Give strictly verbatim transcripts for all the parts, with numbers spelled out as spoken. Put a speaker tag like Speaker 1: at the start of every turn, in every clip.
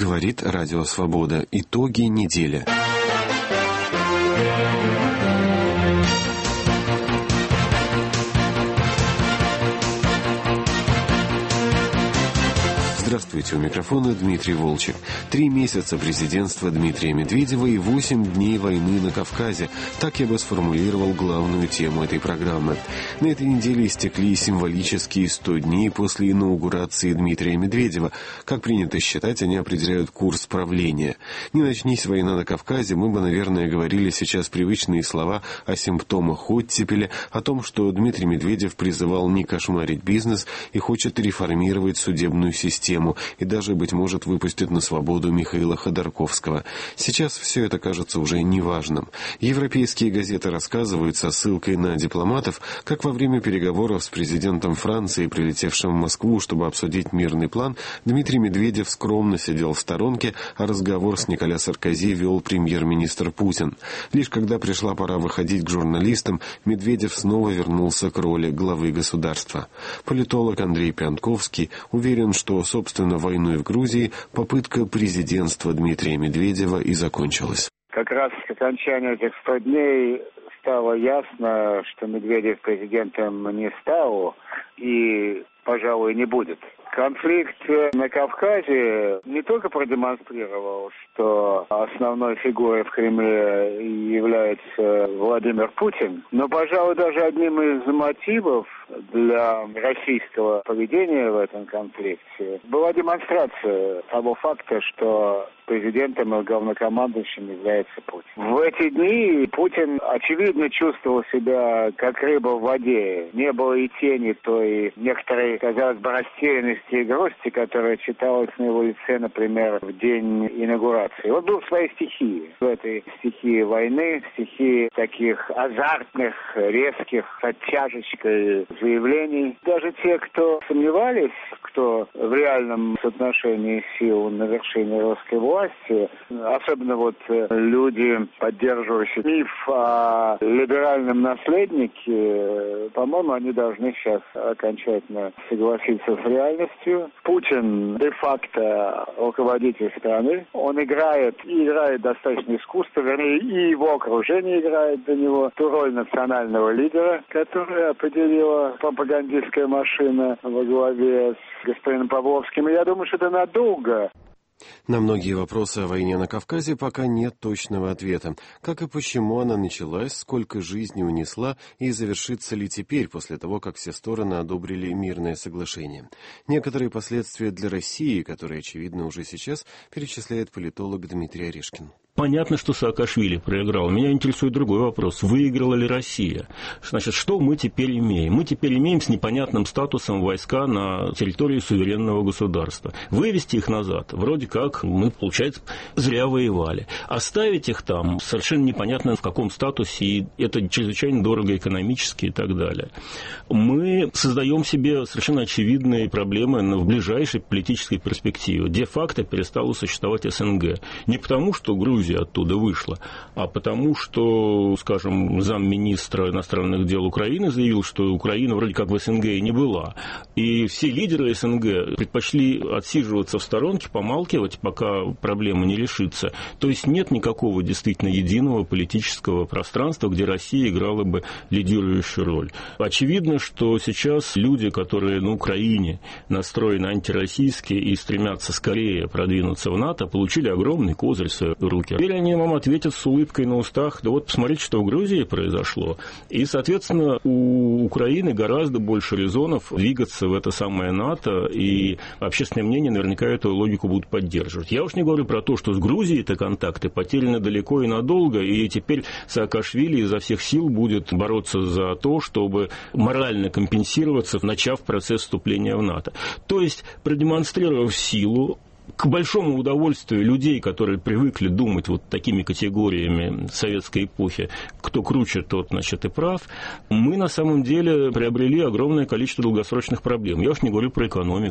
Speaker 1: Говорит Радио Свобода. Итоги недели. Здравствуйте, у микрофона Дмитрий Волчек. Три месяца президентства Дмитрия Медведева и восемь дней войны на Кавказе. Так я бы сформулировал главную тему этой программы. На этой неделе истекли символические сто дней после инаугурации Дмитрия Медведева. Как принято считать, они определяют курс правления. Не начнись война на Кавказе, мы бы, наверное, говорили сейчас привычные слова о симптомах оттепели, о том, что Дмитрий Медведев призывал не кошмарить бизнес и хочет реформировать судебную систему. И даже, быть может, выпустит на свободу Михаила Ходорковского. Сейчас все это кажется уже неважным. Европейские газеты рассказывают со ссылкой на дипломатов, как во время переговоров с президентом Франции, прилетевшим в Москву, чтобы обсудить мирный план, Дмитрий Медведев скромно сидел в сторонке, а разговор с Николя Саркози вел премьер-министр Путин. Лишь когда пришла пора выходить к журналистам, Медведев снова вернулся к роли главы государства. Политолог Андрей Пянковский уверен, что, собственно, Собственно, войной в Грузии попытка президентства Дмитрия Медведева и закончилась.
Speaker 2: Как раз к окончанию этих ста дней стало ясно, что Медведев президентом не стал и, пожалуй, не будет. Конфликт на Кавказе не только продемонстрировал, что основной фигурой в Кремле является Владимир Путин, но, пожалуй, даже одним из мотивов для российского поведения в этом конфликте была демонстрация того факта, что президентом и главнокомандующим является Путин. В эти дни Путин, очевидно, чувствовал себя как рыба в воде. Не было и тени той некоторой, казалось бы, растерянности и грусти, которая читалась на его лице, например, в день инаугурации. Он был в своей стихии. В этой стихии войны, в стихии таких азартных, резких, с оттяжечкой заявлений. Даже те, кто сомневались, кто в реальном соотношении сил на вершине русской власти, особенно вот люди, поддерживающие миф о либеральном наследнике, по-моему, они должны сейчас окончательно согласиться с реальностью. Путин де-факто руководитель страны. Он играет, и играет достаточно искусственно, вернее, и его окружение играет для него ту роль национального лидера, которую определила пропагандистская машина во главе с господином Павловским. И я думаю, что это надолго.
Speaker 1: На многие вопросы о войне на Кавказе пока нет точного ответа. Как и почему она началась, сколько жизней унесла и завершится ли теперь, после того, как все стороны одобрили мирное соглашение. Некоторые последствия для России, которые, очевидно, уже сейчас, перечисляет политолог Дмитрий Орешкин.
Speaker 3: Понятно, что Саакашвили проиграл. Меня интересует другой вопрос. Выиграла ли Россия? Значит, что мы теперь имеем? Мы теперь имеем с непонятным статусом войска на территории суверенного государства. Вывести их назад, вроде как мы, получается, зря воевали. Оставить их там совершенно непонятно в каком статусе, и это чрезвычайно дорого экономически и так далее. Мы создаем себе совершенно очевидные проблемы в ближайшей политической перспективе. Де-факто перестало существовать СНГ. Не потому, что Грузия оттуда вышла, а потому что, скажем, замминистра иностранных дел Украины заявил, что Украина вроде как в СНГ и не была. И все лидеры СНГ предпочли отсиживаться в сторонке, помалкивать, пока проблема не решится. То есть нет никакого действительно единого политического пространства, где Россия играла бы лидирующую роль. Очевидно, что сейчас люди, которые на Украине настроены антироссийски и стремятся скорее продвинуться в НАТО, получили огромный козырь в свои руки. Теперь они вам ответят с улыбкой на устах: да вот посмотрите, что в Грузии произошло. И, соответственно, у Украины гораздо больше резонов двигаться в это самое НАТО, и общественное мнение наверняка эту логику будут поддерживать. Я уж не говорю про то, что с Грузией-то контакты потеряны далеко и надолго, и теперь Саакашвили изо всех сил будет бороться за то, чтобы морально компенсироваться, начав процесс вступления в НАТО. То есть, продемонстрировав силу, к большому удовольствию людей, которые привыкли думать вот такими категориями советской эпохи, кто круче, тот, значит, и прав, мы на самом деле приобрели огромное количество долгосрочных проблем. Я уж не говорю про экономику.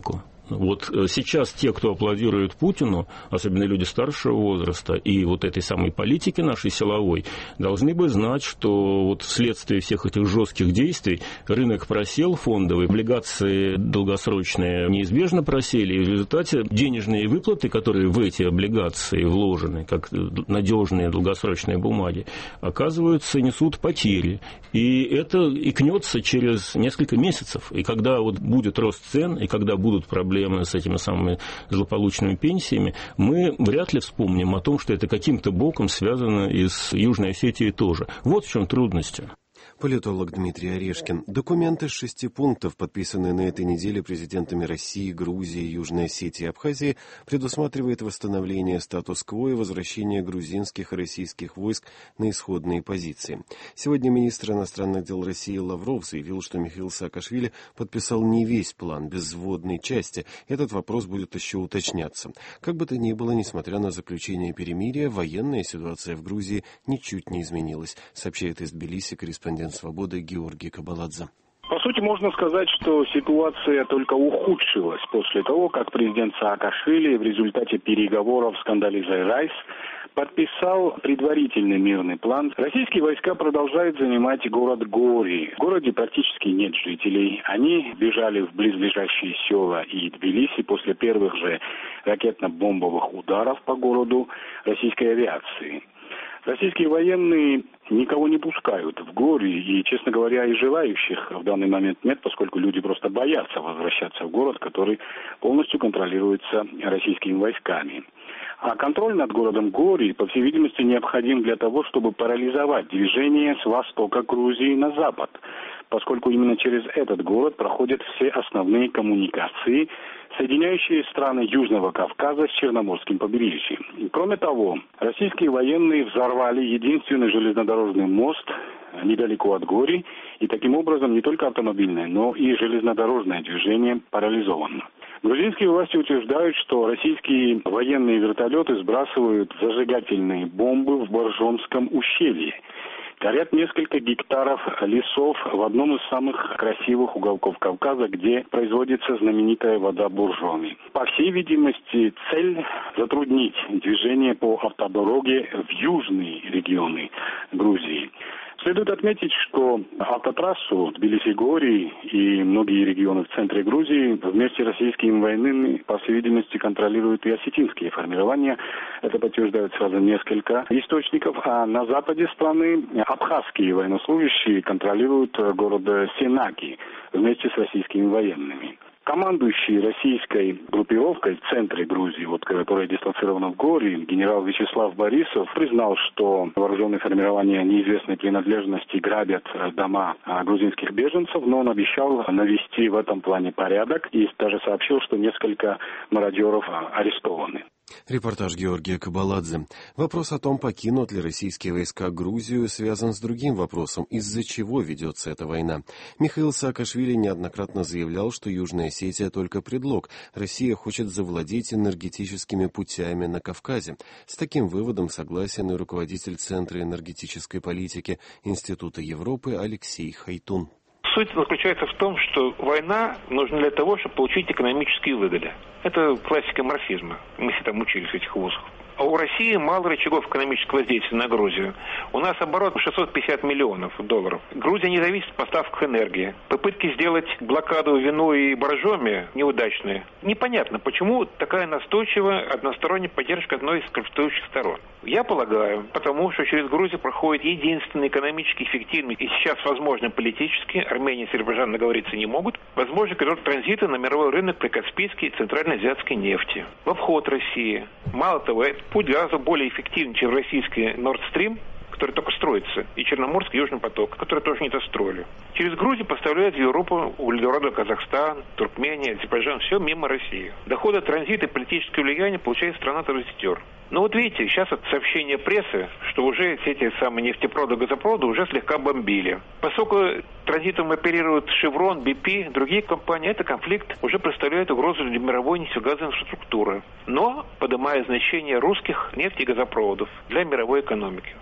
Speaker 3: Вот сейчас те, кто аплодирует Путину, особенно люди старшего возраста и вот этой самой политики нашей силовой, должны бы знать, что вот вследствие всех этих жестких действий рынок просел фондовый, облигации долгосрочные неизбежно просели, и в результате денежные выплаты, которые в эти облигации вложены, как надежные долгосрочные бумаги, оказываются, несут потери. И это икнется через несколько месяцев. И когда вот будет рост цен, и когда будут проблемы с этими самыми злополучными пенсиями, мы вряд ли вспомним о том, что это каким-то боком связано и с Южной Осетией тоже. Вот в чем трудности.
Speaker 1: Политолог Дмитрий Орешкин. Документы из шести пунктов, подписанные на этой неделе президентами России, Грузии, Южной Осетии и Абхазии, предусматривает восстановление статус-кво и возвращение грузинских и российских войск на исходные позиции. Сегодня министр иностранных дел России Лавров заявил, что Михаил Саакашвили подписал не весь план, без вводной части. Этот вопрос будет еще уточняться. Как бы то ни было, несмотря на заключение перемирия, военная ситуация в Грузии ничуть не изменилась, сообщает из Тбилиси корреспондент «Свободы» Георгий Кабаладзе.
Speaker 4: По сути, можно сказать, что ситуация только ухудшилась после того, как президент Саакашвили в результате переговоров с Кондолизой Райс подписал предварительный мирный план. Российские войска продолжают занимать город Гори. В городе практически нет жителей. Они бежали в близлежащие села и Тбилиси после первых же ракетно-бомбовых ударов по городу российской авиации. Российские военные никого не пускают в горы, и, честно говоря, и желающих в данный момент нет, поскольку люди просто боятся возвращаться в город, который полностью контролируется российскими войсками. А контроль над городом Гори, по всей видимости, необходим для того, чтобы парализовать движение с востока Грузии на запад, поскольку именно через этот город проходят все основные коммуникации, соединяющие страны Южного Кавказа с Черноморским побережьем. И, кроме того, российские военные взорвали единственный железнодорожный мост недалеко от Гори, и таким образом не только автомобильное, но и железнодорожное движение парализовано. Грузинские власти утверждают, что российские военные вертолеты сбрасывают зажигательные бомбы в Боржомском ущелье. Горят несколько гектаров лесов в одном из самых красивых уголков Кавказа, где производится знаменитая вода Боржоми. По всей видимости, цель – затруднить движение по автодороге в южные регионы Грузии. Следует отметить, что автотрассу Тбилиси-Гори и многие регионы в центре Грузии вместе с российскими военными, по всей видимости, контролируют и осетинские формирования. Это подтверждают сразу несколько источников. А на западе страны абхазские военнослужащие контролируют город Сенаки вместе с российскими военными. Командующий российской группировкой в центре Грузии, вот, которая дистанцирована в Гори, генерал Вячеслав Борисов, признал, что вооруженные формирования неизвестной принадлежности грабят дома грузинских беженцев, но он обещал навести в этом плане порядок и даже сообщил, что несколько мародеров арестованы.
Speaker 1: Репортаж Георгия Кабаладзе. Вопрос о том, покинут ли российские войска Грузию, связан с другим вопросом, из-за чего ведется эта война. Михаил Саакашвили неоднократно заявлял, что Южная Осетия только предлог. Россия хочет завладеть энергетическими путями на Кавказе. С таким выводом согласен и руководитель Центра энергетической политики Института Европы Алексей Хайтун.
Speaker 5: Суть заключается в том, что война нужна для того, чтобы получить экономические выгоды. Это классика марксизма. Мы все там учились в этих вузах. А у России мало рычагов экономического воздействия на Грузию. У нас оборот шестьсот пятьдесят миллионов долларов. Грузия не зависит от поставок энергии. Попытки сделать блокаду Вину и Боржоми неудачные. Непонятно, почему такая настойчивая односторонняя поддержка одной из конфликтующих сторон. Я полагаю, потому что через Грузию проходит единственный экономически эффективный и сейчас возможно политически, Армения и Азербайджан договориться не могут, возможный коридор транзита на мировой рынок прикаспийской и центральноазиатской нефти. В обход России. Мало того, этот путь гораздо более эффективен, чем российский Nord Stream, который только строится, и Черноморский Южный поток, который тоже не достроили. Через Грузию поставляют в Европу углеводород Казахстан, Туркмения, Азербайджан, все мимо России. Доходы от транзита и политическое влияние получает страна-транзитер. Но вот видите, сейчас от сообщения прессы, что уже все эти самые нефтепроводы, газопроводы уже слегка бомбили. Поскольку транзитом оперируют Шеврон, би пи, другие компании, этот конфликт уже представляет угрозу для мировой нефтегазовой инфраструктуры, но поднимая значение русских нефти и газопроводов для мировой экономики.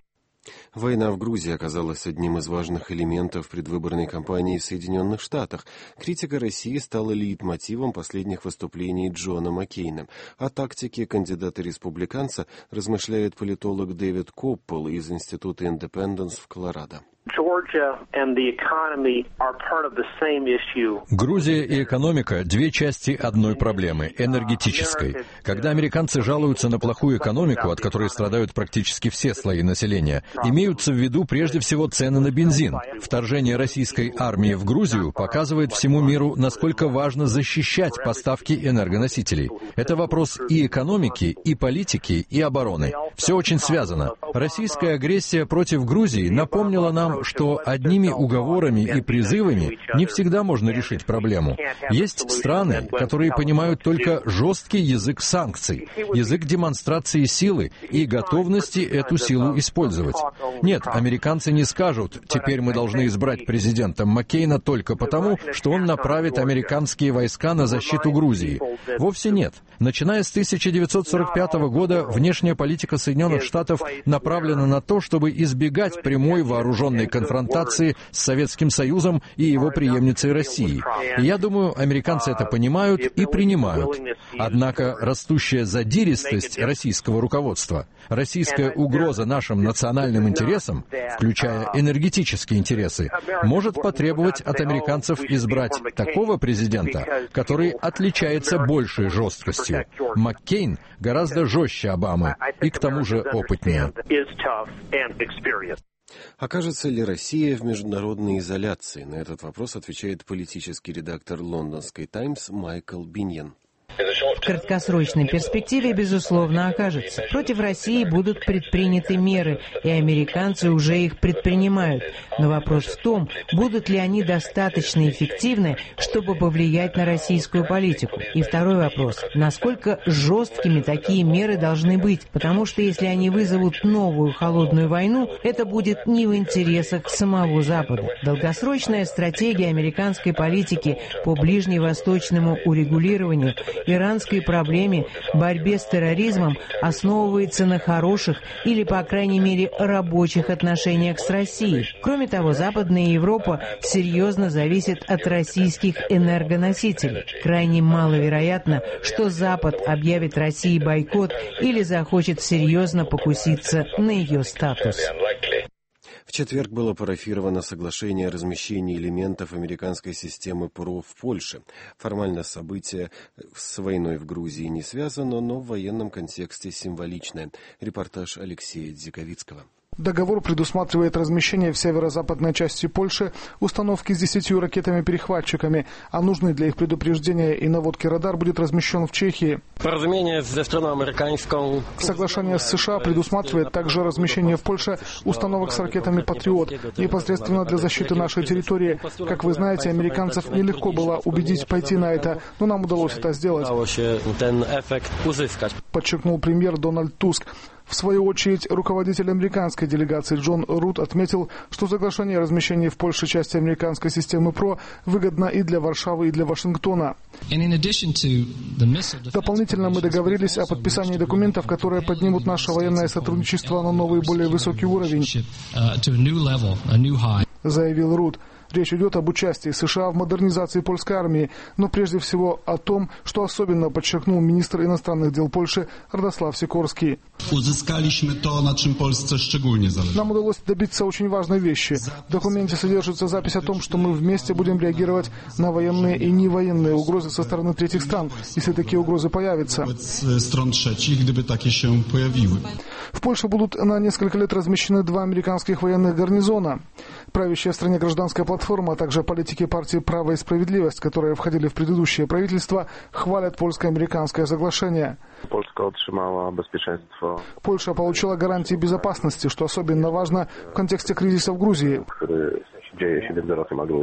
Speaker 1: Война в Грузии оказалась одним из важных элементов предвыборной кампании в Соединенных Штатах. Критика России стала лейтмотивом последних выступлений Джона Маккейна. О тактике кандидата-республиканца размышляет политолог Дэвид Коппел из Института Индепенденс в Колорадо.
Speaker 6: Грузия и экономика – две части одной проблемы – энергетической. Когда американцы жалуются на плохую экономику, от которой страдают практически все слои населения, имеются в виду прежде всего цены на бензин. Вторжение российской армии в Грузию показывает всему миру, насколько важно защищать поставки энергоносителей. Это вопрос и экономики, и политики, и обороны. Все очень связано. Российская агрессия против Грузии напомнила нам, что одними уговорами и призывами не всегда можно решить проблему. Есть страны, которые понимают только жесткий язык санкций, язык демонстрации силы и готовности эту силу использовать. Нет, американцы не скажут, теперь мы должны избрать президента Маккейна только потому, что он направит американские войска на защиту Грузии. Вовсе нет. Начиная с тысяча девятьсот сорок пятого года, внешняя политика Соединенных Штатов направлена на то, чтобы избегать прямой вооруженной конфронтации с Советским Союзом и его преемницей Россией. И я думаю, американцы это понимают и принимают. Однако растущая задиристость российского руководства, российская угроза нашим национальным интересам, включая энергетические интересы, может потребовать от американцев избрать такого президента, который отличается большей жесткостью. Маккейн гораздо жестче Обамы и к тому же опытнее.
Speaker 1: Окажется ли Россия в международной изоляции? На этот вопрос отвечает политический редактор лондонской «Таймс» Майкл Биньен.
Speaker 7: В краткосрочной перспективе, безусловно, окажется. Против России будут предприняты меры, и американцы уже их предпринимают. Но вопрос в том, будут ли они достаточно эффективны, чтобы повлиять на российскую политику. И второй вопрос, насколько жесткими такие меры должны быть, потому что если они вызовут новую холодную войну, это будет не в интересах самого Запада. Долгосрочная стратегия американской политики по ближневосточному урегулированию иранской проблеме, борьбе с терроризмом основывается на хороших или, по крайней мере, рабочих отношениях с Россией. Кроме того, Западная Европа серьезно зависит от российских энергоносителей. Крайне маловероятно, что Запад объявит России бойкот или захочет серьезно покуситься на ее статус.
Speaker 1: В четверг было парафировано соглашение о размещении элементов американской системы ПРО в Польше. Формально событие с войной в Грузии не связано, но в военном контексте символичное. Репортаж Алексея Дзиковицкого.
Speaker 8: Договор предусматривает размещение в северо-западной части Польши установки с десятью ракетами-перехватчиками, а нужный для их предупреждения и наводки радар будет размещен в Чехии. Соглашение с США предусматривает также размещение в Польше установок с ракетами «Патриот» непосредственно для защиты нашей территории. Как вы знаете, американцев нелегко было убедить пойти на это, но нам удалось это сделать, подчеркнул премьер Дональд Туск. В свою очередь, руководитель американской делегации Джон Рут отметил, что соглашение о размещении в Польше части американской системы ПРО выгодно и для Варшавы, и для Вашингтона. Дополнительно мы договорились о подписании документов, которые поднимут наше военное сотрудничество на новый, более высокий уровень, заявил Рут. Речь идет об участии США в модернизации польской армии, но прежде всего о том, что особенно подчеркнул министр иностранных дел Польши Радослав Сикорский. Нам удалось добиться очень важной вещи. В документе содержится запись о том, что мы вместе будем реагировать на военные и невоенные угрозы со стороны третьих стран, если такие угрозы появятся. В Польше будут на несколько лет размещены два американских военных гарнизона. Правящая в стране гражданская платформа, а также политики партии «Право и справедливость», которые входили в предыдущее правительство, хвалят польско-американское соглашение. Польша получила гарантии безопасности, что особенно важно в контексте кризиса в Грузии.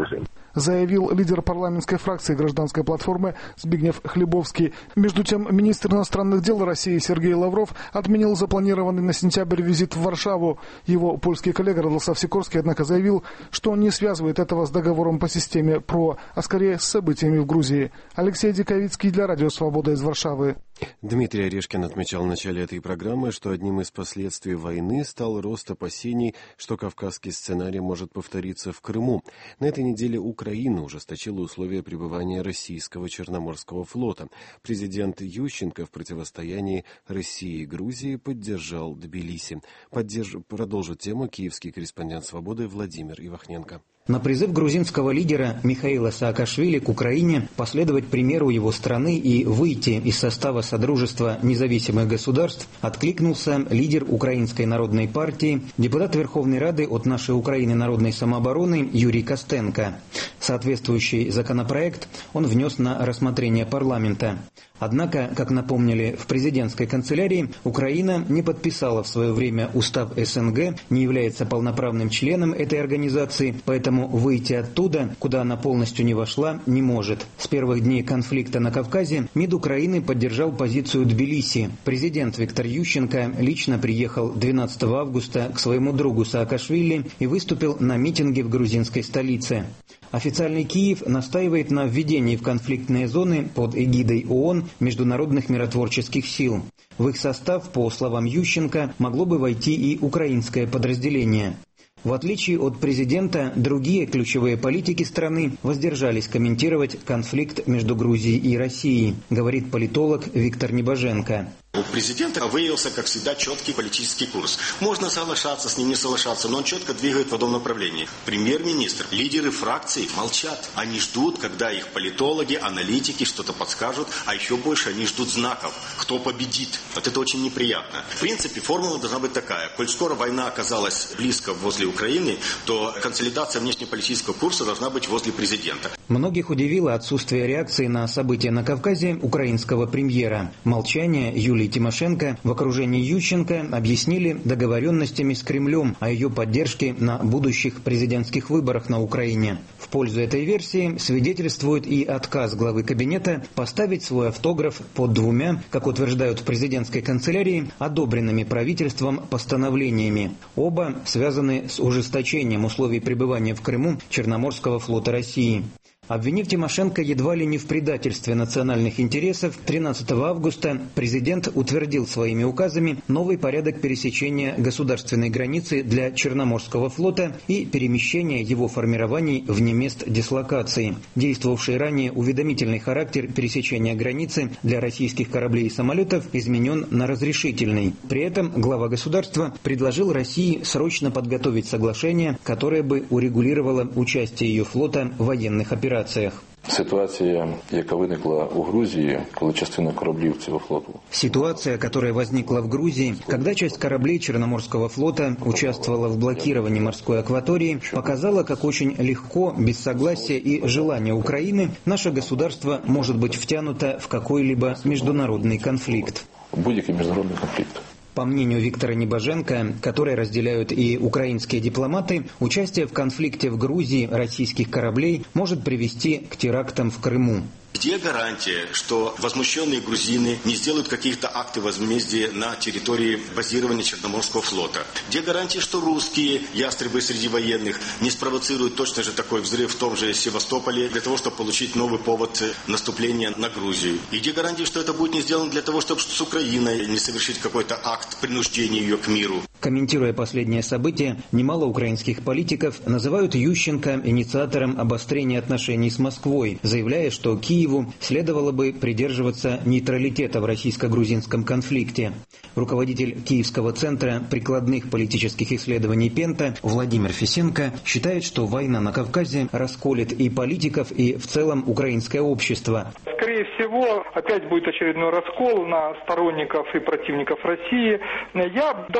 Speaker 8: заявил лидер парламентской фракции гражданской платформы Збигнев Хлебовский. Между тем, министр иностранных дел России Сергей Лавров отменил запланированный на сентябрь визит в Варшаву. Его польский коллега Радослав Сикорский, однако, заявил, что он не связывает этого с договором по системе ПРО, а скорее с событиями в Грузии. Алексей Диковицкий для Радио Свобода из Варшавы.
Speaker 1: Дмитрий Орешкин отмечал в начале этой программы, что одним из последствий войны стал рост опасений, что кавказский сценарий может повториться в Крыму. На этой неделе Украина ужесточила условия пребывания российского Черноморского флота. Президент Ющенко в противостоянии России и Грузии поддержал Тбилиси. Поддерж... Продолжит тему киевский корреспондент «Свободы» Владимир Ивахненко.
Speaker 9: На призыв грузинского лидера Михаила Саакашвили к Украине последовать примеру его страны и выйти из состава Содружества независимых государств откликнулся лидер Украинской народной партии, депутат Верховной Рады от «Нашей Украины народной самообороны» Юрий Костенко. Соответствующий законопроект он внес на рассмотрение парламента. Однако, как напомнили в президентской канцелярии, Украина не подписала в свое время устав СНГ, не является полноправным членом этой организации, поэтому выйти оттуда, куда она полностью не вошла, не может. С первых дней конфликта на Кавказе МИД Украины поддержал позицию Тбилиси. Президент Виктор Ющенко лично приехал двенадцатого августа к своему другу Саакашвили и выступил на митинге в грузинской столице. Официальный Киев настаивает на введении в конфликтные зоны под эгидой ООН международных миротворческих сил. В их состав, по словам Ющенко, могло бы войти и украинское подразделение. В отличие от президента, другие ключевые политики страны воздержались комментировать конфликт между Грузией и Россией, говорит политолог Виктор Небоженко.
Speaker 10: У президента выявился, как всегда, четкий политический курс. Можно соглашаться с ним, не соглашаться, но он четко двигает в одном направлении. Премьер-министр, лидеры фракций молчат. Они ждут, когда их политологи, аналитики что-то подскажут, а еще больше они ждут знаков, кто победит. Вот это очень неприятно. В принципе, формула должна быть такая. Коль скоро война оказалась близко возле Украины, то консолидация внешнеполитического курса должна быть возле президента.
Speaker 9: Многих удивило отсутствие реакции на события на Кавказе украинского премьера. Молчание Юлии Тимошенко в окружении Ющенко объяснили договоренностями с Кремлем о ее поддержке на будущих президентских выборах на Украине. В пользу этой версии свидетельствует и отказ главы кабинета поставить свой автограф под двумя, как утверждают в президентской канцелярии, одобренными правительством постановлениями. Оба связаны с ужесточением условий пребывания в Крыму Черноморского флота России. Обвинив Тимошенко едва ли не в предательстве национальных интересов, тринадцатого августа президент утвердил своими указами новый порядок пересечения государственной границы для Черноморского флота и перемещения его формирований вне мест дислокации. Действовавший ранее уведомительный характер пересечения границы для российских кораблей и самолетов изменен на разрешительный. При этом глава государства предложил России срочно подготовить соглашение, которое бы урегулировало участие ее флота в военных операциях.
Speaker 11: Ситуація, яка виникла у Грузії, коли частина кораблів цього флоту.
Speaker 9: Ситуация, которая возникла в Грузии, когда часть кораблей Черноморского флота участвовала в блокировании морской акватории, показала, как очень легко, без согласия и желания Украины, наше государство может быть втянуто в какой-либо международный конфликт.
Speaker 11: Будь-який міжнародний конфликт.
Speaker 9: По мнению Виктора Небоженко, который разделяют и украинские дипломаты, участие в конфликте в Грузии российских кораблей может привести к терактам в Крыму.
Speaker 10: Где гарантия, что возмущенные грузины не сделают каких-то акты возмездия на территории базирования Черноморского флота? Где гарантия, что русские ястребы среди военных не спровоцируют точно же такой взрыв в том же Севастополе для того, чтобы получить новый повод наступления на Грузию? И где гарантия, что это будет не сделано для того, чтобы с Украиной не совершить какой-то акт принуждения ее к миру?
Speaker 9: Комментируя последнее событие, немало украинских политиков называют Ющенко инициатором обострения отношений с Москвой, заявляя, что Киеву следовало бы придерживаться нейтралитета в российско-грузинском конфликте. Руководитель Киевского центра прикладных политических исследований Пента Владимир Фисенко считает, что война на Кавказе расколет и политиков, и в целом украинское общество.
Speaker 12: Скорее всего, опять будет очередной раскол на сторонников и противников России. Я допускаю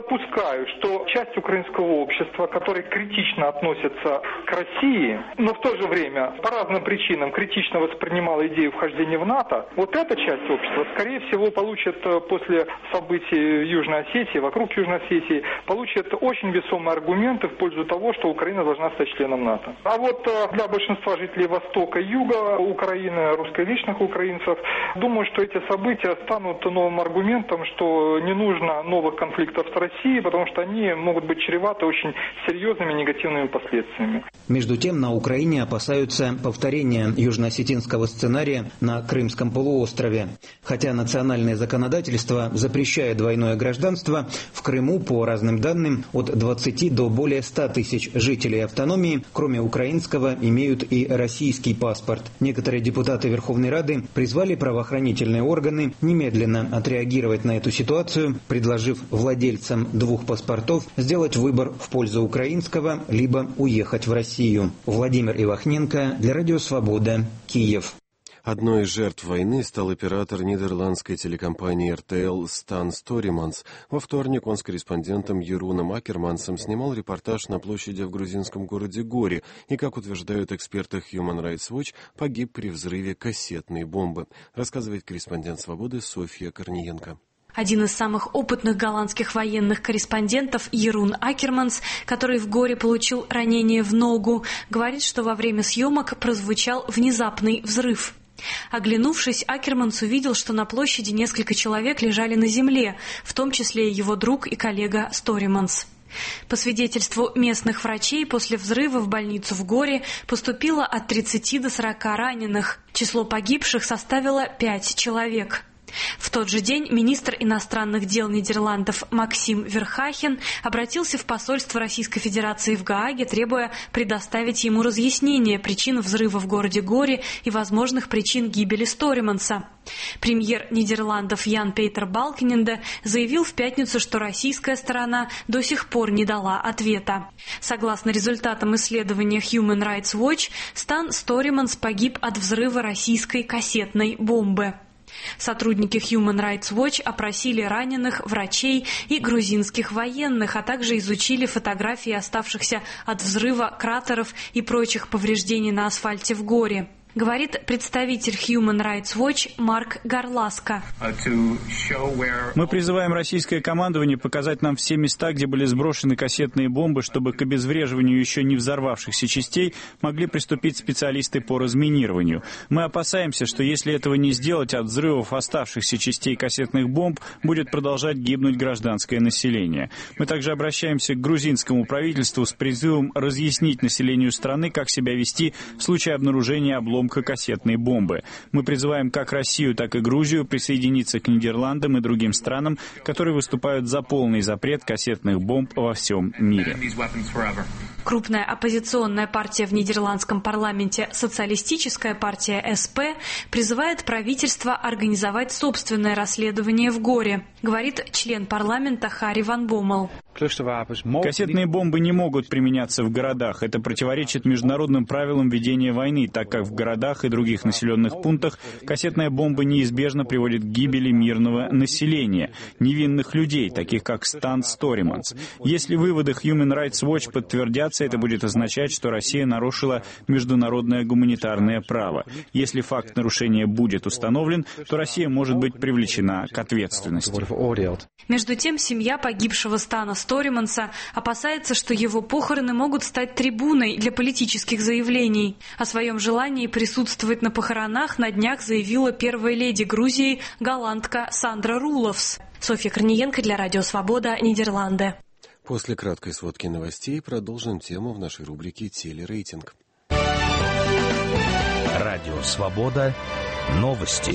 Speaker 12: считаю, что часть украинского общества, которая критично относится к России, но в то же время по разным причинам критично воспринимала идею вхождения в НАТО, вот эта часть общества, скорее всего, получит после событий в Южной Осетии, вокруг Южной Осетии, получит очень весомые аргументы в пользу того, что Украина должна стать членом НАТО. А вот для большинства жителей Востока и Юга Украины, русскоязычных украинцев, думаю, что эти события станут новым аргументом, что не нужно новых конфликтов с Россией, потому что они могут быть чреваты очень серьезными негативными последствиями.
Speaker 9: Между тем, на Украине опасаются повторения южноосетинского сценария на Крымском полуострове. Хотя национальное законодательство запрещает двойное гражданство, в Крыму, по разным данным, от двадцати до более ста тысяч жителей автономии, кроме украинского, имеют и российский паспорт. Некоторые депутаты Верховной Рады призвали правоохранительные органы немедленно отреагировать на эту ситуацию, предложив владельцам двух паспортов сделать выбор в пользу украинского, либо уехать в Россию. Владимир Ивахненко для Радио Свобода, Киев.
Speaker 1: Одной из жертв войны стал оператор нидерландской телекомпании эр тэ эл Стан Сториманс. Во вторник он с корреспондентом Еруном Акермансом снимал репортаж на площади в грузинском городе Гори и, как утверждают эксперты Human Rights Watch, погиб при взрыве кассетной бомбы. Рассказывает корреспондент «Свободы» Софья Корниенко.
Speaker 13: Один из самых опытных голландских военных корреспондентов Ерун Акерманс, который в Горе получил ранение в ногу, говорит, что во время съемок прозвучал внезапный взрыв. Оглянувшись, Акерманс увидел, что на площади несколько человек лежали на земле, в том числе и его друг и коллега Сториманс. По свидетельству местных врачей, после взрыва в больницу в Горе поступило от тридцати до сорока раненых. Число погибших составило пять человек. В тот же день министр иностранных дел Нидерландов Максим Верхахен обратился в посольство Российской Федерации в Гааге, требуя предоставить ему разъяснение причин взрыва в городе Горе и возможных причин гибели Сториманса. Премьер Нидерландов Ян Петер Балкененде заявил в пятницу, что российская сторона до сих пор не дала ответа. Согласно результатам исследования Human Rights Watch, Стан Сториманс погиб от взрыва российской кассетной бомбы. Сотрудники Human Rights Watch опросили раненых, врачей и грузинских военных, а также изучили фотографии оставшихся от взрыва кратеров и прочих повреждений на асфальте в Горе. Говорит представитель Human Rights Watch Марк Гарласко.
Speaker 14: Мы призываем российское командование показать нам все места, где были сброшены кассетные бомбы, чтобы к обезвреживанию еще не взорвавшихся частей могли приступить специалисты по разминированию. Мы опасаемся, что если этого не сделать, от взрывов оставшихся частей кассетных бомб будет продолжать гибнуть гражданское население. Мы также обращаемся к грузинскому правительству с призывом разъяснить населению страны, как себя вести в случае обнаружения обломков кассетной бомбы. Мы призываем как Россию, так и Грузию присоединиться к Нидерландам и другим странам, которые выступают за полный запрет кассетных бомб во всем мире.
Speaker 13: Крупная оппозиционная партия в нидерландском парламенте, социалистическая партия эс пэ, призывает правительство организовать собственное расследование в Горе, говорит член парламента Харри ван Боммел.
Speaker 14: Кассетные бомбы не могут применяться в городах. Это противоречит международным правилам ведения войны, так как в городах и других населенных пунктах кассетная бомба неизбежно приводит к гибели мирного населения, невинных людей, таких как Стан Сториманс. Если выводы Human Rights Watch подтвердятся, это будет означать, что Россия нарушила международное гуманитарное право. Если факт нарушения будет установлен, то Россия может быть привлечена к ответственности.
Speaker 13: Между тем, семья погибшего Стана Сториманса опасается, что его похороны могут стать трибуной для политических заявлений. О своем желании присутствовать на похоронах на днях заявила первая леди Грузии голландка Сандра Руловс. Софья Корниенко для Радио Свобода, Нидерланды.
Speaker 1: После краткой сводки новостей продолжим тему в нашей рубрике «Телерейтинг».
Speaker 15: Радио Свобода. Новости.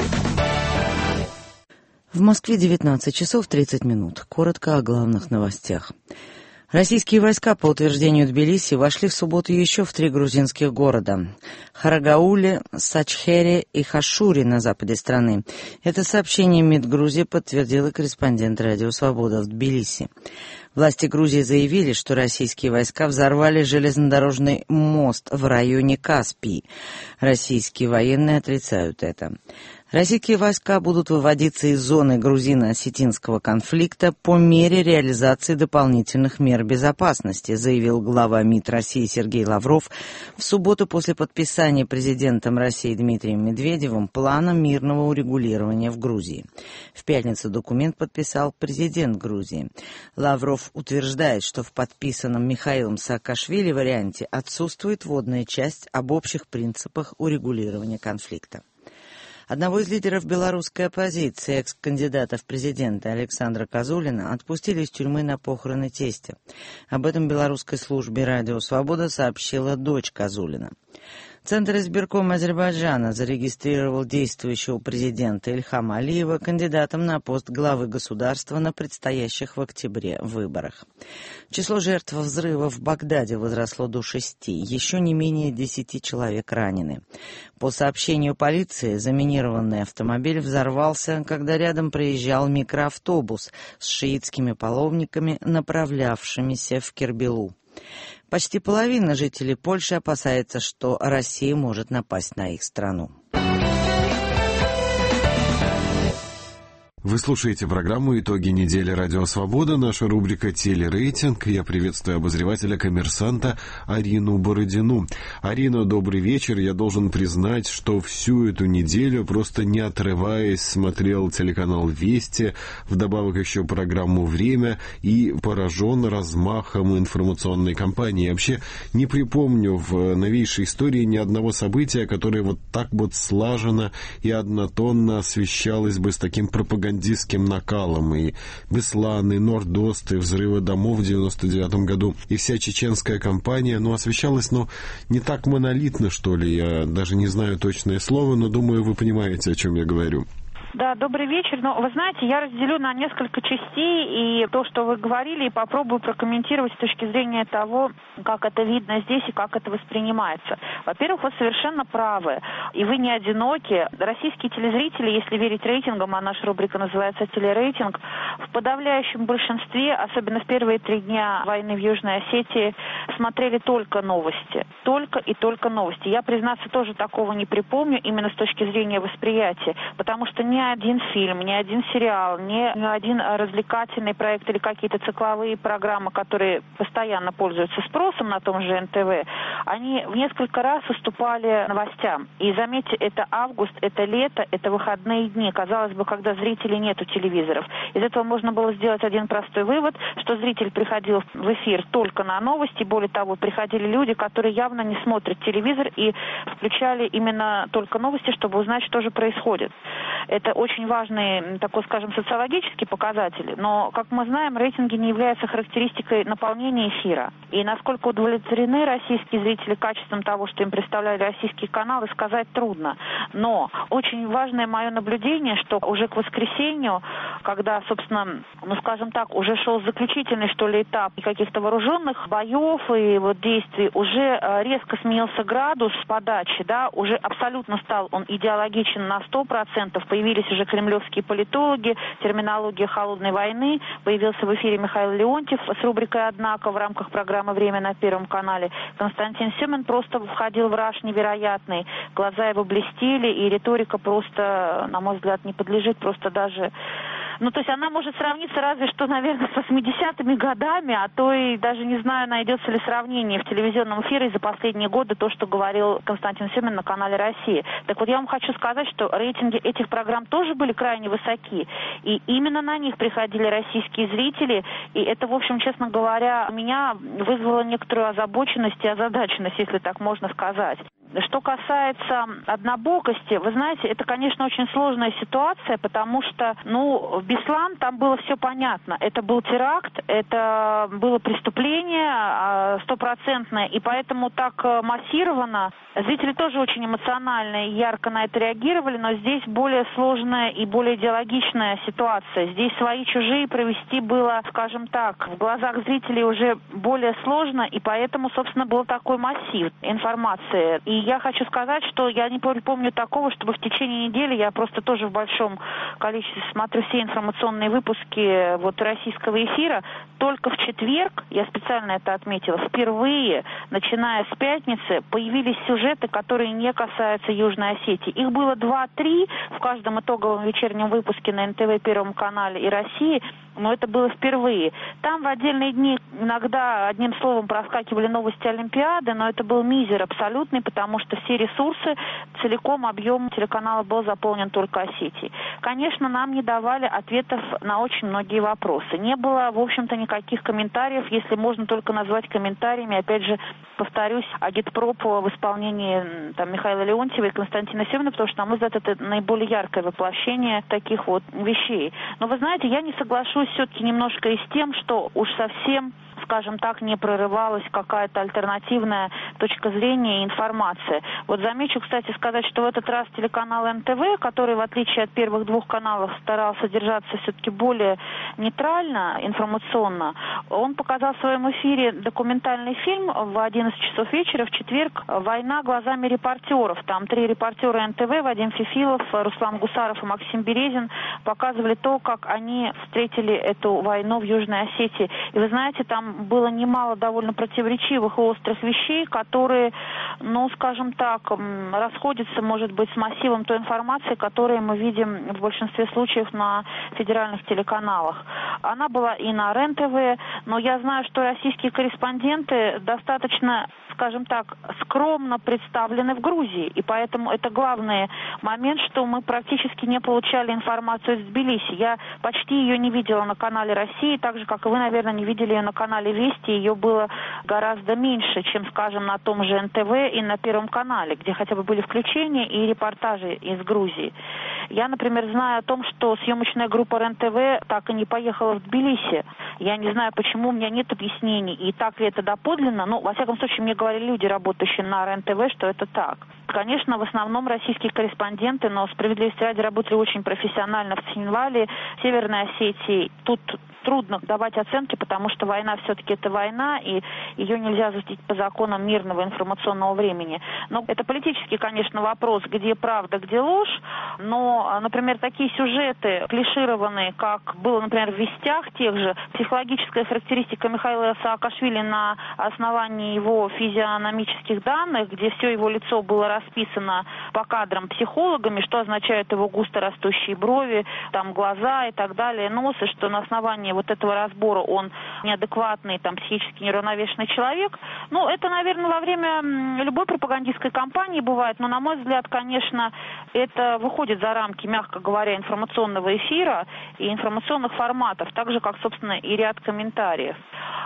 Speaker 16: В Москве девятнадцать часов тридцать минут. Коротко о главных новостях. Российские войска, по утверждению Тбилиси, вошли в субботу еще в три грузинских города – Харагауле, Сачхере и Хашури на западе страны. Это сообщение МИД Грузии подтвердила корреспондент «Радио Свобода» в Тбилиси. Власти Грузии заявили, что российские войска взорвали железнодорожный мост в районе Каспий. Российские военные отрицают это. Российские войска будут выводиться из зоны грузино-осетинского конфликта по мере реализации дополнительных мер безопасности, заявил глава МИД России Сергей Лавров в субботу после подписания президентом России Дмитрием Медведевым плана мирного урегулирования в Грузии. В пятницу документ подписал президент Грузии. Лавров утверждает, что в подписанном Михаилом Саакашвили варианте отсутствует вводная часть об общих принципах урегулирования конфликта. Одного из лидеров белорусской оппозиции, экс-кандидата в президенты Александра Козулина, отпустили из тюрьмы на похороны тестя. Об этом белорусской службе «Радио Свобода» сообщила дочь Козулина. Центр избиркома Азербайджана зарегистрировал действующего президента Ильхама Алиева кандидатом на пост главы государства на предстоящих в октябре выборах. Число жертв взрыва в Багдаде возросло до шести, еще не менее десяти человек ранены. По сообщению полиции, заминированный автомобиль взорвался, когда рядом проезжал микроавтобус с шиитскими паломниками, направлявшимися в Кербелу. Почти половина жителей Польши опасается, что Россия может напасть на их страну.
Speaker 1: Вы слушаете программу «Итоги недели. Радио Свобода». Наша рубрика «Телерейтинг». Я приветствую обозревателя «Коммерсанта» Арину Бородину. Арина, добрый вечер. Я должен признать, что всю эту неделю, просто не отрываясь, смотрел телеканал «Вести», вдобавок еще программу «Время» и поражен размахом информационной кампании. Вообще не припомню в новейшей истории ни одного события, которое вот так вот слаженно и однотонно освещалось бы с таким пропагандистским накалом. И Беслан, и Нордост, и взрывы домов в девяносто девятом году, и вся чеченская кампания, ну, освещалась, ну, не так монолитно, что ли, я даже не знаю точное слово, но думаю, вы понимаете, о чем я говорю.
Speaker 17: Да, добрый вечер. Но вы знаете, я разделю на несколько частей и то, что вы говорили, и попробую прокомментировать с точки зрения того, как это видно здесь и как это воспринимается. Во-первых, вы совершенно правы, и вы не одиноки. Российские телезрители, если верить рейтингам, а наша рубрика называется «Телерейтинг», в подавляющем большинстве, особенно в первые три дня войны в Южной Осетии, смотрели только новости. Только и только новости. Я, признаться, тоже такого не припомню, именно с точки зрения восприятия, потому что ни один фильм, ни один сериал, ни, ни один развлекательный проект или какие-то цикловые программы, которые постоянно пользуются спросом на том же эн тэ вэ, они в несколько раз уступали новостям. И заметьте, это август, это лето, это выходные дни. Казалось бы, когда зрителей нету телевизоров. Из этого можно было сделать один простой вывод, что зритель приходил в эфир только на новости. Более того, приходили люди, которые явно не смотрят телевизор и включали именно только новости, чтобы узнать, что же происходит. Это очень важный, такой, скажем, социологический показатель, но, как мы знаем, рейтинги не являются характеристикой наполнения эфира. И насколько удовлетворены российские зрители качеством того, что им представляли российские каналы, сказать трудно. Но очень важное мое наблюдение, что уже к воскресенью, когда, собственно, ну, скажем так, уже шел заключительный, что ли, этап каких-то вооруженных боев и вот действий, уже резко сменился градус подачи, да, уже абсолютно стал он идеологичен на сто процентов, появились уже кремлевские политологи, терминология холодной войны, появился в эфире Михаил Леонтьев с рубрикой «Однако» в рамках программы «Время» на Первом канале. Константин Семин просто входил в раж невероятный, глаза его блестели, и риторика просто, на мой взгляд, не подлежит просто даже... Ну, то есть она может сравниться разве что, наверное, с восьмидесятыми годами, а то и даже не знаю, найдется ли сравнение в телевизионном эфире за последние годы то, что говорил Константин Семин на канале «Россия». Так вот, я вам хочу сказать, что рейтинги этих программ тоже были крайне высоки, и именно на них приходили российские зрители, и это, в общем, честно говоря, меня вызвало некоторую озабоченность и озадаченность, если так можно сказать. Что касается однобокости, вы знаете, это, конечно, очень сложная ситуация, потому что, ну, в Беслан там было все понятно. Это был теракт, это было преступление стопроцентное, и поэтому так массированно. Зрители тоже очень эмоционально и ярко на это реагировали, но здесь более сложная и более идеологичная ситуация. Здесь свои-чужие провести было, скажем так, в глазах зрителей уже более сложно, и поэтому, собственно, был такой массив информации. И я хочу сказать, что я не помню такого, чтобы в течение недели, я просто тоже в большом количестве смотрю все информационные выпуски вот российского эфира, только в четверг, я специально это отметила, впервые, начиная с пятницы, появились сюжеты, которые не касаются Южной Осетии. Их было два-три в каждом итоговом вечернем выпуске на эн тэ вэ, Первом канале и России, но это было впервые. Там в отдельные дни иногда одним словом проскакивали новости Олимпиады, но это был мизер абсолютный, потому что все ресурсы, целиком объем телеканала был заполнен только Осетией. Конечно, нам не давали ответов на очень многие вопросы. Не было, в общем-то, никаких комментариев, если можно только назвать комментариями, опять же, повторюсь, агитпроп в исполнении там, Михаила Леонтьева и Константина Семина, потому что, на мой взгляд, это наиболее яркое воплощение таких вот вещей. Но вы знаете, я не соглашусь все-таки немножко и с тем, что уж совсем, скажем так, не прорывалась какая-то альтернативная точка зрения и информация. Вот замечу, кстати, сказать, что в этот раз телеканал эн тэ вэ, который, в отличие от первых двух каналов, старался держаться все-таки более нейтрально, информационно, он показал в своем эфире документальный фильм в одиннадцать часов вечера в четверг «Война глазами репортеров». Там три репортера эн тэ вэ, Вадим Фифилов, Руслан Гусаров и Максим Березин, показывали то, как они встретили эту войну в Южной Осетии. И вы знаете, там было немало довольно противоречивых и острых вещей, которые, ну, скажем так, расходятся, может быть, с массивом той информации, которую мы видим в большинстве случаев на федеральных телеканалах. Она была и на эр эн тэ вэ, но я знаю, что российские корреспонденты достаточно, скажем так, скромно представлены в Грузии, и поэтому это главный момент, что мы практически не получали информацию из Тбилиси. Я почти ее не видела на канале России, так же, как и вы, наверное, не видели ее на канале Вести, ее было гораздо меньше, чем, скажем, на том же эн тэ вэ и на Первом канале, где хотя бы были включения и репортажи из Грузии. Я, например, знаю о том, что съемочная группа эр эн тэ вэ так и не поехала в Тбилиси. Я не знаю, почему, у меня нет объяснений, и так ли это доподлинно, но, во всяком случае, мне говорили люди, работающие на эр эн тэ вэ, что это так. Конечно, в основном российские корреспонденты, но справедливости ради работали очень профессионально в Цхинвале, Северной Осетии. Тут трудно давать оценки, потому что война все-таки это война, и ее нельзя защитить по законам мирного информационного времени. Но это политический, конечно, вопрос, где правда, где ложь, но, например, такие сюжеты клишированные, как было, например, в «Вестях» тех же, психологическая характеристика Михаила Саакашвили на основании его физиономических данных, где все его лицо было расписано по кадрам психологами, что означают его густо растущие брови, там глаза и так далее, нос, и что на основании вот этого разбора он неадекватный, там, психически неравновешенный человек. Ну, это, наверное, во время любой пропагандистской кампании бывает, но, на мой взгляд, конечно, это выходит за рамки, мягко говоря, информационного эфира и информационных форматов, так же, как, собственно, и ряд комментариев.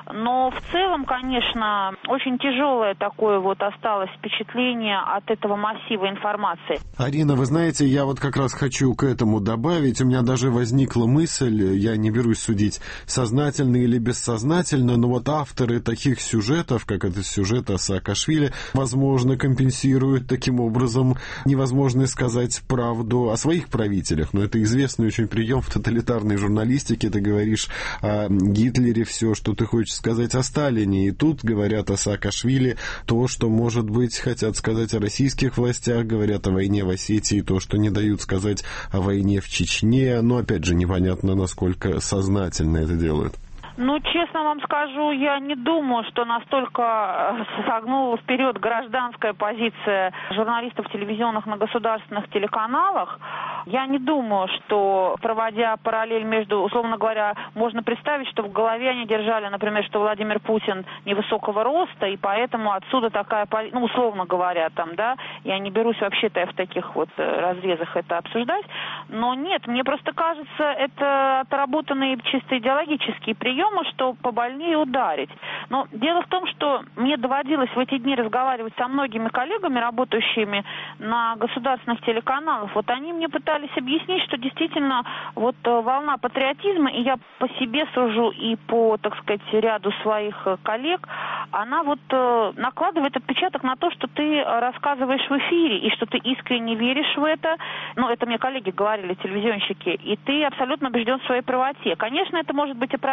Speaker 17: Но в целом, конечно, очень тяжелое такое вот осталось впечатление от этого массива информации.
Speaker 1: Арина, вы знаете, я вот как раз хочу к этому добавить. У меня даже возникла мысль, я не берусь судить, сознательно или бессознательно, но вот авторы таких сюжетов, как это сюжет о Саакашвили, возможно, компенсируют таким образом невозможность сказать правду о своих правителях. Но это известный очень прием в тоталитарной журналистике. Ты говоришь о Гитлере все, что ты хочешь сказать о Сталине, и тут говорят о Саакашвили то, что, может быть, хотят сказать о российских властях, говорят о войне в Осетии, то, что не дают сказать о войне в Чечне, но, опять же, непонятно, насколько сознательно это делают.
Speaker 17: Ну, честно вам скажу, я не думаю, что настолько согнула вперед гражданская позиция журналистов телевизионных на государственных телеканалах. Я не думаю, что, проводя параллель между, условно говоря, можно представить, что в голове они держали, например, что Владимир Путин невысокого роста, и поэтому отсюда такая, ну, условно говоря, там, да, я не берусь вообще-то в таких вот разрезах это обсуждать, но нет, мне просто кажется, это отработанные чисто идеологические приемы, что побольнее ударить. Но дело в том, что мне доводилось в эти дни разговаривать со многими коллегами, работающими на государственных телеканалах. Вот они мне пытались объяснить, что действительно вот волна патриотизма, и я по себе сужу и по, так сказать, ряду своих коллег, она вот накладывает отпечаток на то, что ты рассказываешь в эфире, и что ты искренне веришь в это. Ну, это мне коллеги говорили, телевизионщики, и ты абсолютно убежден в своей правоте. Конечно, это может быть оправдание